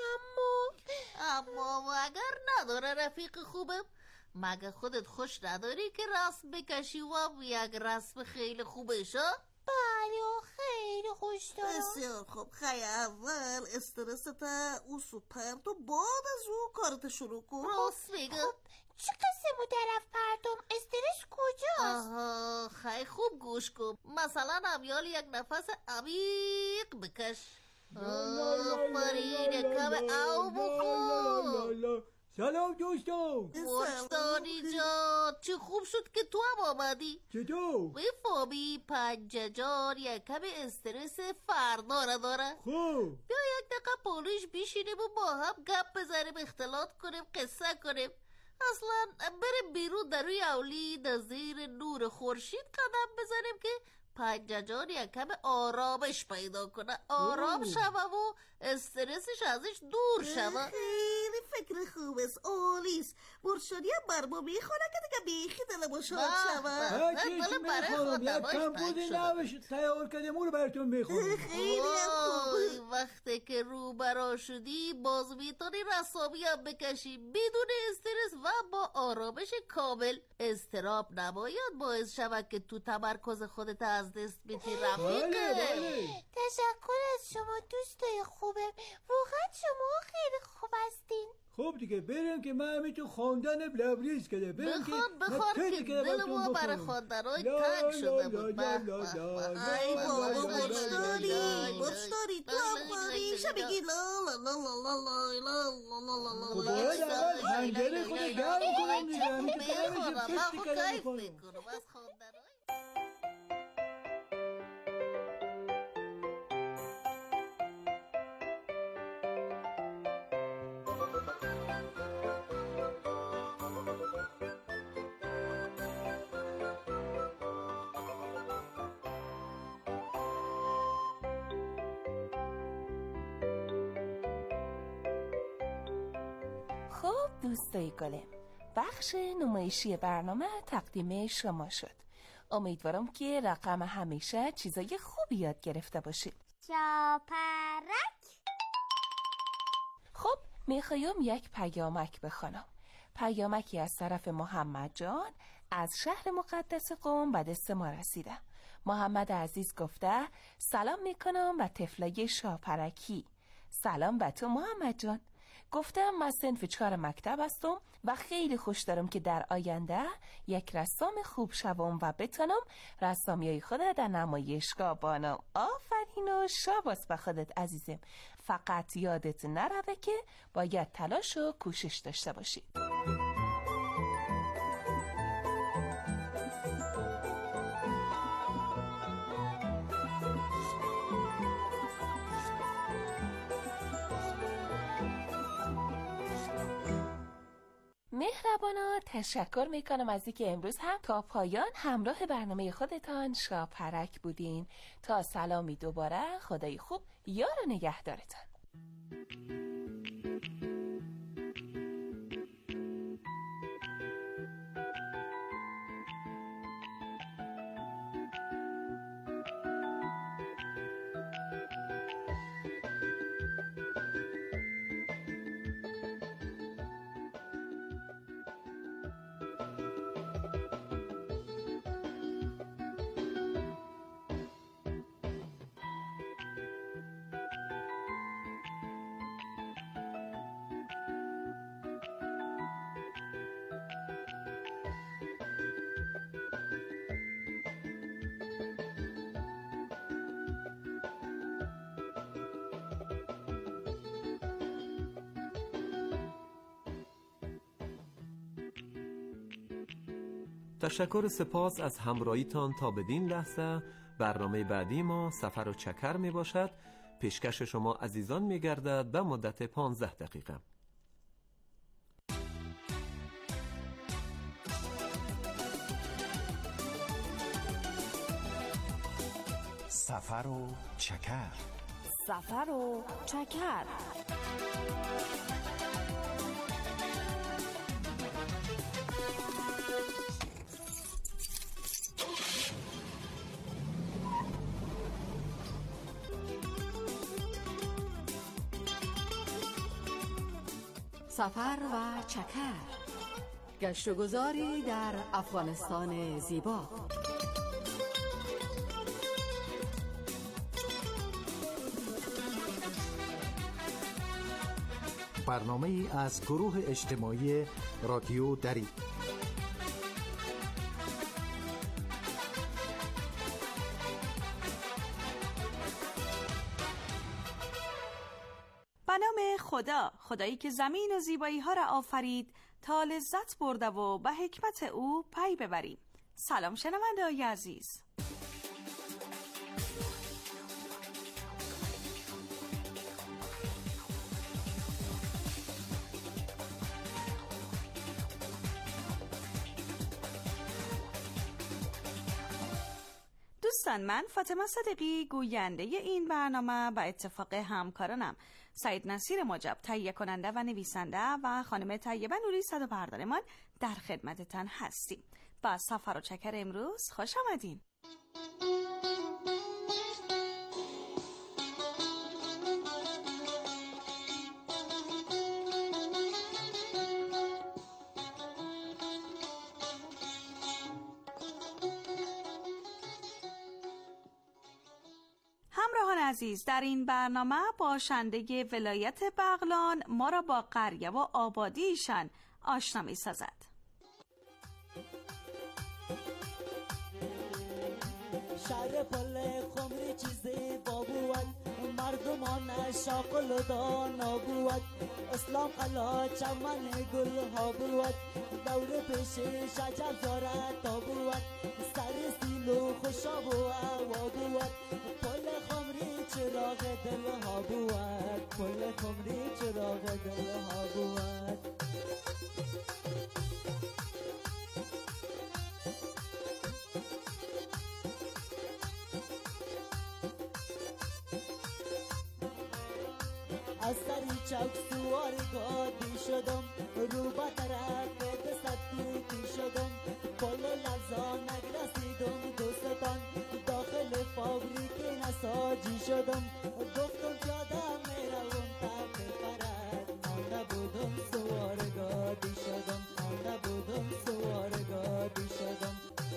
اما اگر نداره رفیق خوبم، مگه خودت خوش نداری که رسم بکشی و یک رسم خیلی خوبه شد؟ بله خیلی خوش دارم. بسیار خوب. خیلی اول استرست اوسو پرت و بعد از او کارت شروع کن. راست میگه. خب چه قسم طرف پرتم؟ استرس کجاست؟ آها خیلی خوب گوش کن. مثلا امیال یک نفس عمیق بکش. آفرین کم او بخور. سلام دوستان. مشتانی جان چه خوب شد که تو هم آمدی. چطور؟ بفهمی پنجه جان یک کم استرس فردا را داره. خوب بیا یک دقیقه پالوش بیشینیم و با هم گپ بزنیم، اختلاط کنیم، قصه کنیم. اصلا بریم بیرون در روی اولی در زیر نور خورشید قدم بزنیم که پنجه جان یک کم آرامش پیدا کنه، آرام شوه و استرسش ازش دور شوه. خیلی فکر خوب است، عالیست. مرشدی هم بر ما میخوانه که دیگه بیخی دلمو شاد شوه. چیزی میخوانم یک کمپوز نوش تیار کردیم اون رو براتون میخوانم. خیلی خوب. وقتی که رو برا شدی باز میتونی رسامی هم بکشی بدون استرس و با آرامش کامل. استراب نباید باعث شوه که تو تمرکز خودت از دست بدی رفیقه. تشکر از شما دوستای خوبه، واقعا شما خیلی خوب هستین. خب دیگه بریم که من همین تو خواندن لبریز کرده. بخوان که دل ما برای خواندنهای تنگ شده بود. ای بابا مجداری تو هم خواهیشه بگی لا لا لا لا لا لا لا لا. خب باید اول هنگره خود گرم کنم دیگه. همین که میخوانم من خود کیف میکنم از خواندنهای. خب دوستای گلم، بخش نمایشی برنامه تقدیم شما شد. امیدوارم که رقم همیشه چیزای خوبی یاد گرفته باشید. شاپرک. خب میخوایم یک پیامک بخوانم. پیامکی از طرف محمد جان از شهر مقدس قم به دست ما رسیده. محمد عزیز گفته سلام میکنم و طفلای شاپرکی. سلام به تو محمد جان. گفتم من صنف 4 مکتب هستم و خیلی خوش دارم که در آینده یک رسام خوب شوم و بتونم رسامیای خودت در نمایشگاه بانم. آفرین و شاباس به خودت عزیزم. فقط یادت نروه که باید تلاش و کوشش داشته باشی. مهربانا تشکر میکنم از اینکه امروز هم تا پایان همراه برنامه خودتان شاپرک بودین. تا سلامی دوباره، خدای خوب یار و نگهدارتان. تشکر و سپاس از همراهیتان تا بدین لحظه. برنامه بعدی ما سفر و چکر می باشد. پیشکش شما عزیزان می گردد به مدت 15 دقیقه. سفر و چکر. سفر و چکر. سفر و چکر، گشت و گذاری در افغانستان زیبا. برنامه ای از گروه اجتماعی رادیو دری. به نام خدا، خدایی که زمین و زیبایی ها را آفرید تا لذت برده و به حکمت او پی ببریم. سلام شنونده‌های عزیز. دوستان، من فاطمه صدیقی گوینده این برنامه به اتفاق همکارانم سعید نصیر مجب تهیه کننده و نویسنده و خانم طیبه نوری صدا بردارمان در خدمتتان هستیم. با سفر و چکر امروز خوش آمدین. همراهان عزیز، در این برنامه باشنده ولایت بغلان ما را با قریه و آبادیشان آشنا می سازد. شهر پل خمری چیزی بابوت، مردمان شاقل و دانا بود، اسلام علا چمن گل ها بود، دور پیش شجر زارت تا بود، سر سیل و خوشاب و هوا بود، پل خمری چراغ دل ها بود، پل خمری چراغ دل ها بود. از سری چوک سوار گادی شدم، رو با طرف دستتی شدم، پل لرزان نگرسیدم دوستان، داخل فابریک نساجی شدم، گفتم جادم میروم تا بخرد، آن نبودم سوار گادی شدم، آن نبودم سوار گادی شدم.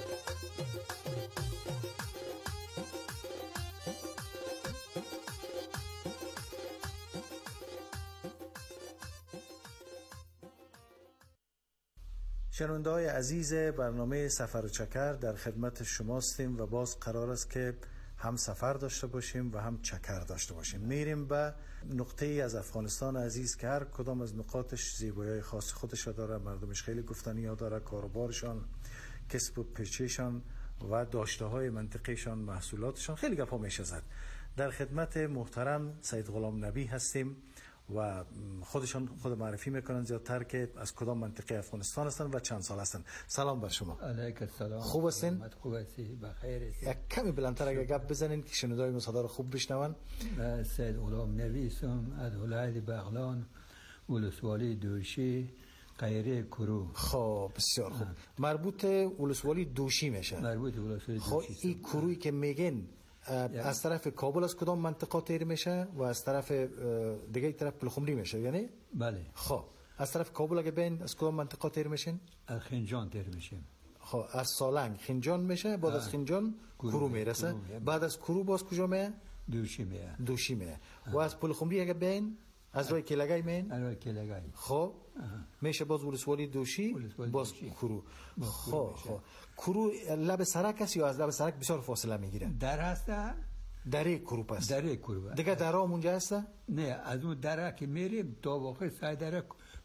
شنونده‌های عزیز برنامه سفر و چکر در خدمت شماستیم و باز قرار است که هم سفر داشته باشیم و هم چکر داشته باشیم. میریم به نقطه ای از افغانستان عزیز که هر کدام از نقاطش زیبایی خاص خودش داره، مردمش خیلی گفتنی ها داره، کاروبارشان، کسب و پیچه‌شان و داشته های منطقه‌شان، محصولاتشان، خیلی گپا میشه زد. در خدمت محترم سید غلام نبی هستیم و خودشان خود معرفی میکنن زیادتر که از کدام منطقه افغانستان هستن و چند سال هستن. سلام بر شما. علیک السلام. خوب هستین؟ خوب هستی؟ بخیر هستی؟ یک کمی بلندتر اگه گپ بزنین که شنونده‌های صدا رو خوب بشنون. سید غلام نبی هستم از ولایت بغلان، ولسوالی دوشی، قیره کرو. خب بسیار خوب. مربوط ولسوالی دوشی میشه. مربوط ولسوالی دوشی. خب این کرویی که میگن از طرف کابل از کدام منطقه تیر میشه و از طرف دیگه طرف پلخمری میشه یعنی؟ بله. خب از طرف کابل اگه بین از کدام منطقه تیر میشین؟ از خنجان تیر میشیم. خب از سالنگ خنجان میشه، بعد از خنجان کرو میرسه، بعد از کرو باز کجا میه؟ دوشی میه. دوشی میه. و از پلخمری اگه بین از رای کلگای مین؟ از رای کلگای. خب میشه باز ولسوالی دوشی، باز کرو. خب کرو لب سرک است یا از لب سرک بسیار فاصله میگیره؟ در هسته؟ دره کرو پس. دره کرو. دیگه درام اونجا هسته؟ نه، از اون دره که میریم تا واقع سای دره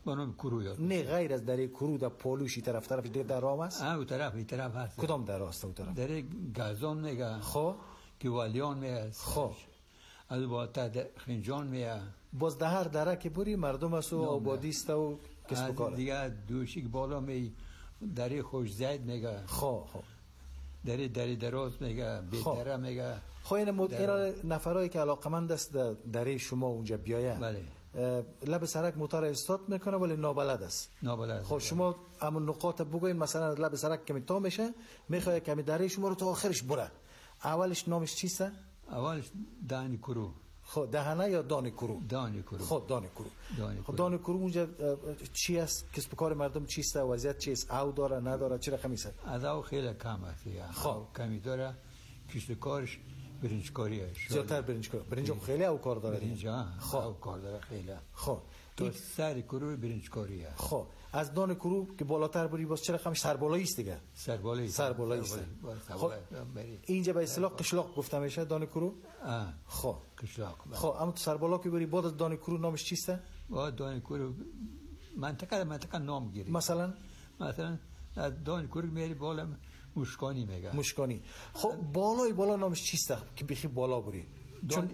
بانم کرو یاد نه غیر از دره کرو در پالوشی طرف درام است؟ او طرف هست. کدام دره است او طرف؟ دره گازان میگه. خب که والیان میگه. خب از بالاتر خنجان میگه. باز ده هر دره که بری مردم است و آبادیست و کسب و کار. دیگه دوشی که بالا می دره خوش زید میگه. خب دره دراز میگه. بی‌دره میگه. خب این نفرایی که علاقمند است دره شما اونجا بیاید. بله. لب سرک موتور استارت میکنه ولی نابلد است. خب شما همون نقاط بگوین، مثلا لب سرک کمی تا میشه، میخواد کمی دره شما رو تا آخرش بره. اولش نامش چیست؟ اولش دانی کرو. خب دهنه یا دانه کرو؟ دانه کرو. خب دانه کرو. خب دانه کرو اونجا چی است؟ کسب کار مردم چیست؟ وضعیت چیست؟ او داره نداره؟ چه رقمی است؟ از او خیلی کم است. خب کمی داره. کسب کارش برنج کاریه. زیادتر برنج کار. برنج خیلی او کار داره. برنج او کار داره خیلی. خب تو سر کرو برنج کاریه. خب از دانه کرو که بالاتر بری باز چه رقمش سربالایی است دیگه. سربالایی است. خب اینجا به اصطلاح قشلاق گفته میشه دانه کرو. خب قشلاق. خب اما تو سربالا که بری بعد از دانه کرو نامش چیست؟ بعد دانه کرو منطقه نام گیری. مثلا از دانه کرو میری بالا مشکانی میگه. مشکانی. خب بالا نامش چیست که بخی بالا بری؟ چون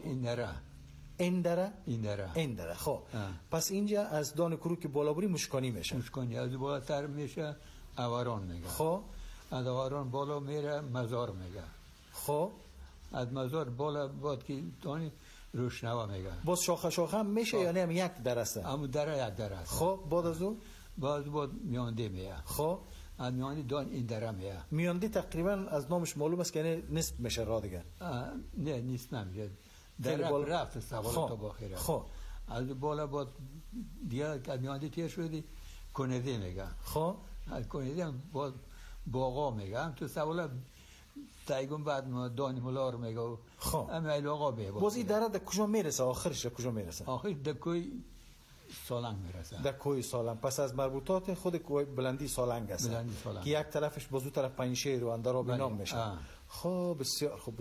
اندره. خب پس اینجا از دانه کرو که بالا بری مشکانی میشه. مشکانی از بالاتر میشه اوران میگه. خب از اوران بالا میره مزار میگه. خب از مزار بالا بعد که دانی روشنوا میگه. باز شاخه هم میشه یا نه یک درسته؟ همون دره یک درسته. خب بعد از اون بعد میانده میگه. خب از میانده دان این دره میگه. میانده تقریبا از نامش معلوم است که نصف میشه را دیگه. نه نصف نمیشه. در رفت سوال تا باخره. خب از بالا با دیگه که میانده تیر شدی کنده میگه. خب از کنده هم باقا میگه. هم تو سوال تایگون بعد دانی ملار میگه. خب هم علاقا بیه. باز این دره در کجا میرسه؟ آخرش کجا میرسه؟ آخر در کوی سالنگ میرسه. در کوی سالنگ. پس از مربوطات خود کوی بلندی سالنگ است که یک طرفش بازو طرف پنجشیر و اندراب نام میشه. خب بسیار خوب.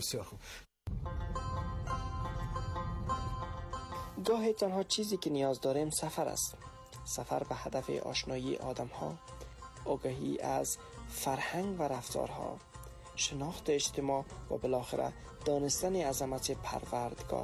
گاهی تنها چیزی که نیاز داریم سفر است. سفر به هدف آشنایی آدم‌ها، آگاهی از فرهنگ و رفتارها، شناخت اجتماع و بالاخره دانستن عظمت پروردگار.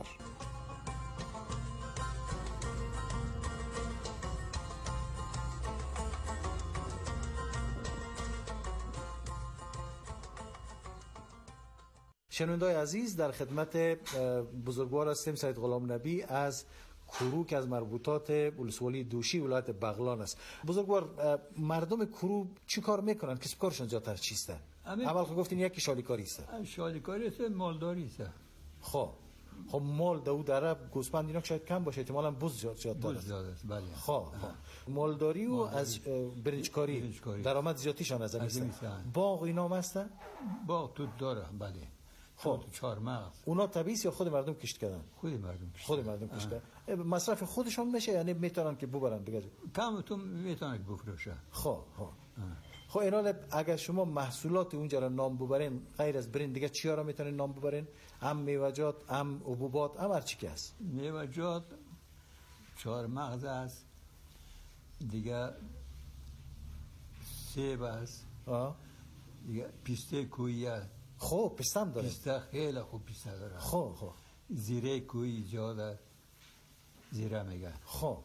شنوندای عزیز، در خدمت بزرگوار هستیم سید غلام نبی از کرو که از مربوطات ولسوالی دوشی ولایت بغلان است. بزرگوار، مردم کرو چی کار میکنن؟ کسب کارشون زیادتر چیسته؟ اول که گفتین یکی شالیکاری است. شالیکاری است، مالداری است. خب مال دو درب گوسفند اینا شاید کم باشه، احتمالاً بز زیاد است. بله. خب مالداری و از برنجکاری درآمد زیادیشان از همین. باغ اینا هستن؟ باغ تو داره. بله. خب چهارمغز اونا طبیعی یا خود مردم کشت کردن؟ خود مردم کشت کردن. مصرف خودشون میشه یعنی میتونن که ببرن دیگه؟ کم تو میتونن که بفروشن. خب اینا اگر شما محصولات اونجا رو نام ببرین غیر از برنج دیگه چیا رو میتونین نام ببرین؟ هم میوه‌جات، هم حبوبات، هم هر چی که هست. میوه‌جات چهارمغز است، دیگه سیب است، دیگه پیسته کویی است. خب پسته هم داره؟ پیسته خیلی خوب پیسته داره. خب زیره کویی جاده، زیره میگه. خب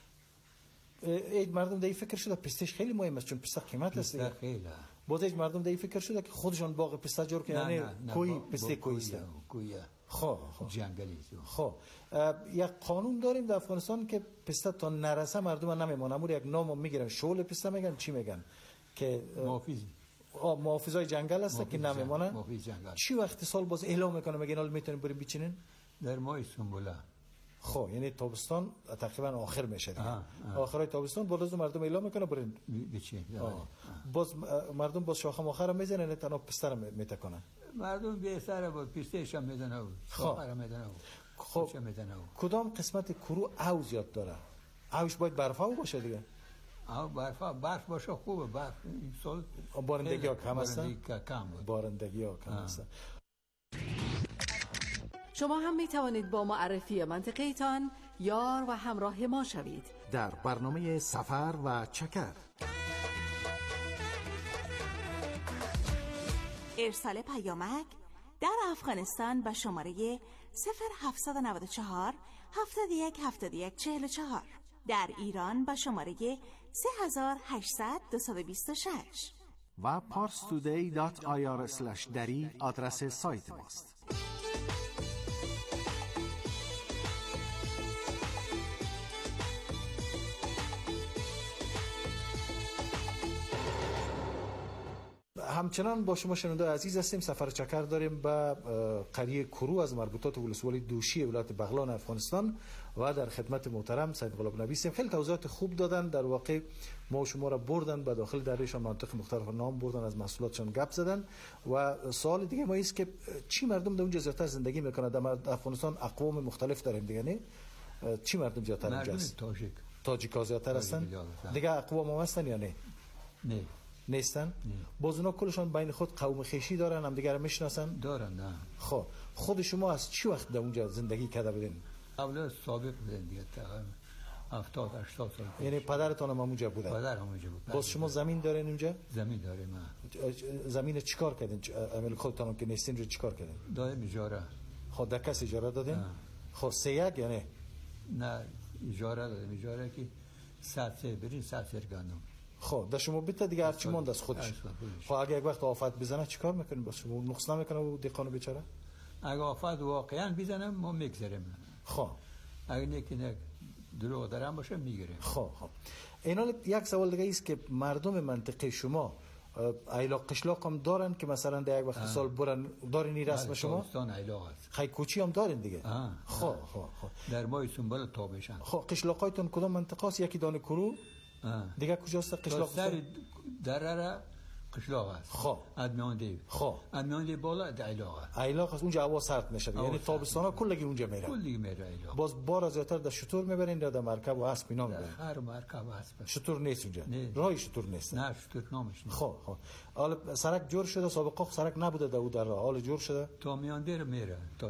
مردم دیگه فکر شده پستهش خیلی مهم است چون پسته قیمت است. پسته خیلی. باز مردم دیگه فکر شده که خودشون باغ پسته جور کنن. یعنی کوی پسته کویی است. خب جنگلی است. خب یک قانون داریم در افغانستان که پسته تا نرسه مردم نمیمونن. امور یک نام میگیرن، شغل پسته میگن، چی میگن که محافظای جنگل هست که نمیمونن. چی وقت سال باز اعلام میکنه میگن حالا میتونیم بریم بچینین؟ در ماه سنبوله. خب یعنی تابستان تقریبا آخر میشه دیگه. آخرای تابستان باز مردم اعلام میکنه برین بچین. باز مردم باز شاخه ماخر میزنن، نه تنها پسته رو میتکنن. مردم به سر با پستهش هم میزنن، شاخه رو میزنن. خب کدام قسمت کرو او زیاد داره؟ اوش باید برفا باشه دیگه. برف باشه خوبه. برف این سال بارندگی ها کم هستن. بارندگی ها کم هستن. شما هم می توانید با معرفی منطقه‌تان یار و همراه ما شوید در برنامه سفر و چکر. ارسال پیامک در افغانستان به شماره 0794 71 71 44، در ایران به شماره 3800 226 و parstoday.ir/dari آدرس سایت ماست. همچنان با شما شنونده عزیز هستیم. سفر چکر داریم به قریه کرو از مربوطات ولسوالی دوشی ولایت بغلان افغانستان و در خدمت محترم سید غلام نبی هستیم. خیلی توضیحات خوب دادن. در واقع ما شما را بردن به داخل درشان مناطق مختلف نام بردن، از محصولاتشان گپ زدن. و سوال دیگه ما است که چی مردم در اونجا زیادتر زندگی میکنه؟ در افغانستان اقوام مختلف داریم دیگه، نه چی مردم زیادتر اینجا است؟ تاجیک‌ها زیادتر هستن دیگه. اقوام هم هستن یا نه؟ نه نیستن. باز اونا کلشان بین خود قوم خویشی دارن، هم دیگه رو میشناسن؟ دارن. نه خب خود شما از چی وقت در اونجا زندگی کرده بودین؟ اول سابق بودن دیگه، تقریبا 70 80 سال. یعنی پدرتون هم اونجا بودن؟ پدرم اونجا بود. باز شما زمین دارین اونجا؟ زمین داریم. زمین چیکار کردین؟ عمل خودتون که نیستین رو چیکار کردین؟ دایم اجاره. خود در کس اجاره دادین؟ خب سیگ یا نه؟ نه اجاره دادیم. اجاره که 100 سه برین 100 سر گندم. خب در شما بیت دیگه هرچی ماند از خودش. خب اگه یک وقت آفت بزنه چیکار میکنین؟ باز شما نقص نمیکنه و دهقان بیچاره؟ اگه آفت واقعا بزنه ما میگذریم. خب اگه نه دروغ دارم باشه میگیریم. خب اینا یک سوال دیگه است که مردم منطقه شما ایلا قشلاق هم دارن که مثلا در یک وقت سال برن دارین این رسم شما؟ تابستان ایلا هست. خیکوچی هم دارین دیگه؟ خب در ماه سنبل تابشن. خب قشلاقایتون کدام منطقه است؟ یکی دانه کرو دیگه کجاست قشلاق؟ سر درره قشلاق است. خب ادمیان خب ادمیان بالا ایلاق است. ایلاق است. اونجا هوا سرد میشه، یعنی تابستانا کلگی اونجا میره. کلگی میره ایلاق. باز بار زیادتر در شتر میبرین یا در مرکب و اسب اینا میبرین؟ هر مرکب و اسب. شتر نیست اونجا؟ راهی شتر نیست. نه شتر نامش نیست. خب حالا سرک جور شده؟ سابقا سرک نبوده در اون در راه، حالا جور شده؟ تا میاندر میره تا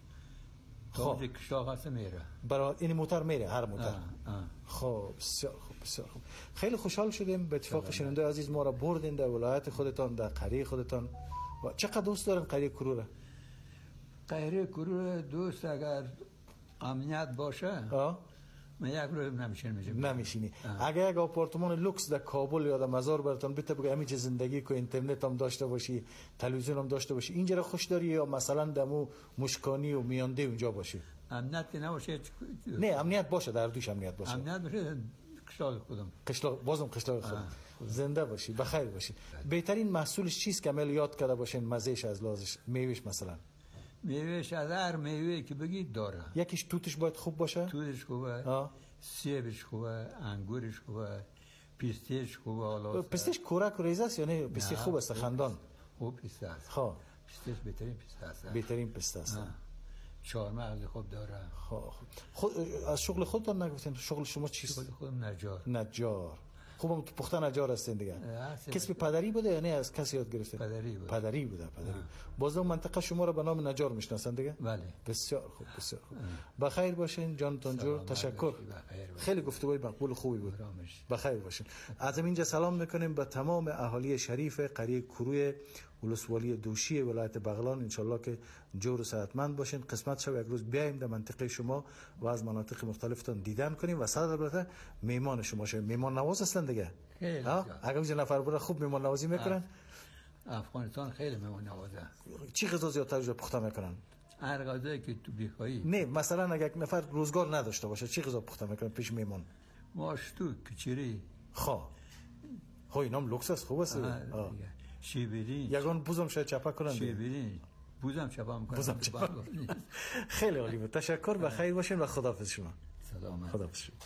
خب قشلاق است میره. برای این موتور میره هر موتور. خب بسیار خوب. خیلی خوشحال شدیم به اتفاق شنونده عزیز ما را بردین در ولایت خودتان، در قریه خودتان. و چقدر دوست دارن قریه کرو را؟ قریه کرو دوست اگر امنیت باشه من یک روز نمیشینی. اگه یک آپارتمان لوکس در کابل یا در مزار براتون بده بگه همینجا زندگی کو، اینترنت هم داشته باشی، تلویزیون هم داشته باشی، اینجا را خوش داری یا مثلا دمو مشکانی و میانده اونجا باشی؟ امنیت نباشه. نه امنیت باشه، در دوش امنیت باشه. امنیت باشه قشلاق خودم. قشلاق بازم قشلاق خودم. زنده باشی، بخیر باشی. بهترین محصولش چیست که عمل یاد کرده باشین؟ مزهش از لازش میوهش مثلا؟ میوهش از هر میوه که بگید داره. یکیش توتش باید خوب باشه؟ توتش خوبه، سیبش خوبه، انگورش خوبه، پیستش خوبه. حالا پیستش کورک و ریزه است یا نه؟ پیسته خوب است خندان؟ خوب پیسته است. خب پیستش بهترین پیسته است. بهترین پیسته است. چهارمغز خوب داره. خود از شغل خودتان نگفتین؟ شغل شما چیست؟ شغل خودم نجار. خوبم تو پخته نجار هستین دیگه. کسب پدری بوده یا نه از کسی یاد گرفتین؟ پدری بوده. باز اون منطقه شما رو به نام نجار میشناسن دیگه؟ بله. بسیار خوب. بخیر باشین جانتون جور. تشکر. خیلی گفتگوی مقبول خوبی بود. بخیر باشین. از اینجا سلام میکنیم به تمام اهالی شریف قریه کروی ولسوالی دوشی ولایت بغلان. انشالله که جور و صحتمند باشین. قسمت شو یک روز بیایم در منطقه شما و از مناطق مختلفتون دیدن کنیم و صد البته میمان شما شویم. میمان نواز هستن دیگه. اگه اونجا نفر بره خوب میمان نوازی میکنن. افغانستان خیلی میمان نوازه. چی غذا زیادتر اونجا پخته میکنن؟ هر غذایی که تو بخوای. نه مثلا اگه یک نفر روزگار نداشته باشه چی غذا پخته میکنن پیش میمان؟ ماشتو، کچری. خب اینام لوکس است، خوب است. شیبرین. یگان بوزم شاید چپا کنن. شیبرین. بوزم چپا میکنن. خیلی عالی بود. تشکر. بخیر باشین و خداحافظ شما. سلام. خداحافظ شما.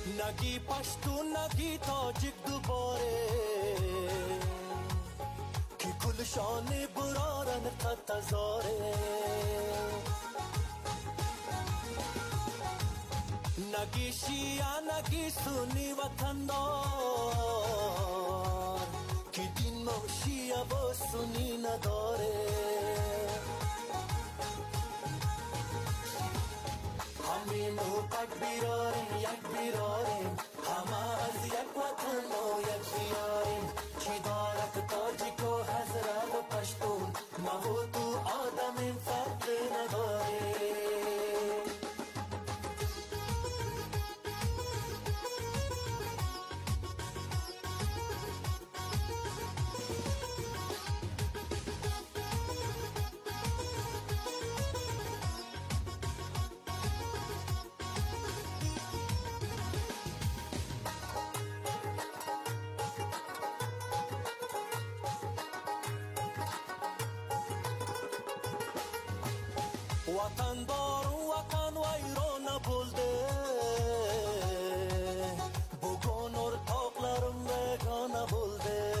نگی پشتون نگی تاجیک دوباره که گلشان برارن قد تزاره نگی شیعه نگی سنی وطندار که دین و شیعه و سنی نداره همین حقوق بیراریم یک بیراریم همه از یک وطن و یک بیاریم چی دارد تاجیک و حضرت و پشتون ما و تو آدم این فرق نداریم وطن دار وطن ویران بولده بگون ارتاقlarım begane بولده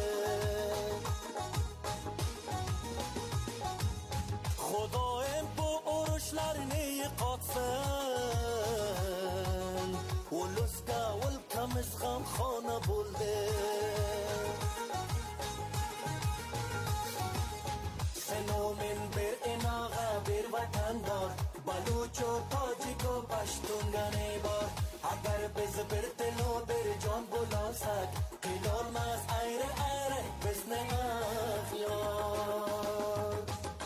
خدایم bu oruçlarını yıkatsın Uluska ülkemiz gamkhane بولده سنومن بر اناغا بر وطندار بلوچ و تاجیک و پشتون گنه بار اگر بز بر تلو بر جان بلاسد قیلال ماز ایره ایره بزنه اخیار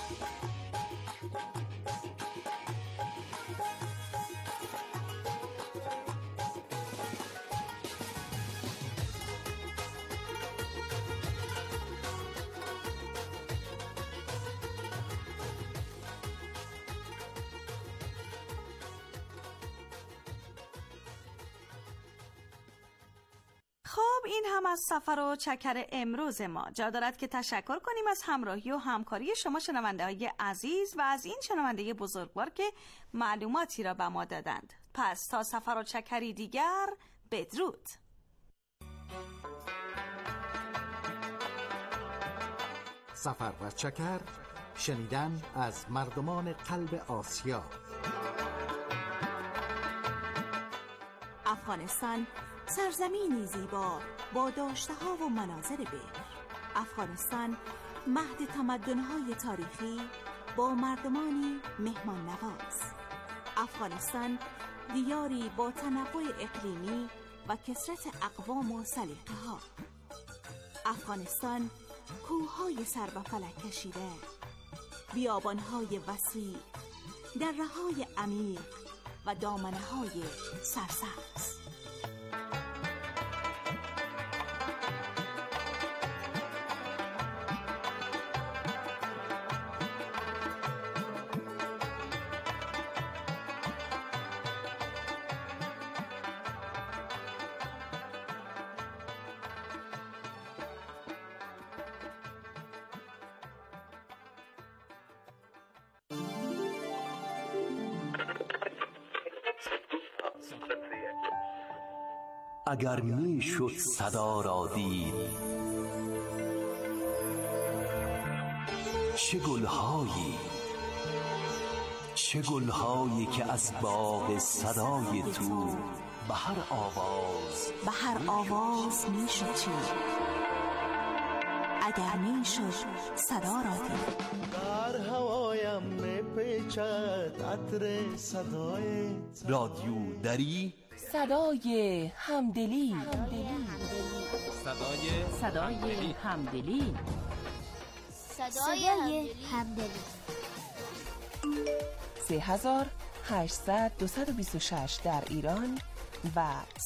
خب این هم از سفر و چکر امروز ما. جا دارد که تشکر کنیم از همراهی و همکاری شما شنونده های عزیز و از این شنونده بزرگوار که معلوماتی را به ما دادند. پس تا سفر و چکری دیگر بدرود. سفر و چکر، شنیدن از مردمان قلب آسیا. افغانستان سرزمینی زیبا با داشته‌ها و مناظر بکر. افغانستان مهد تمدن‌های تاریخی با مردمانی مهمان نواز. افغانستان دیاری با تنوع اقلیمی و کثرت اقوام و سلیقه‌ها. افغانستان کوه‌های سر به فلک کشیده، بیابان‌های وسیع، دره‌های عمیق و دامنه‌های سرسبز. اگر می شد صدا را دید، چه گلهایی که از باغ صدای تو به هر آواز می شد چید. اگر می شد صدا را دید. در هوایم می پیچد عطر صدای رادیو دری، صدای همدلی. صدای همدلی. 3800 226 در ایران و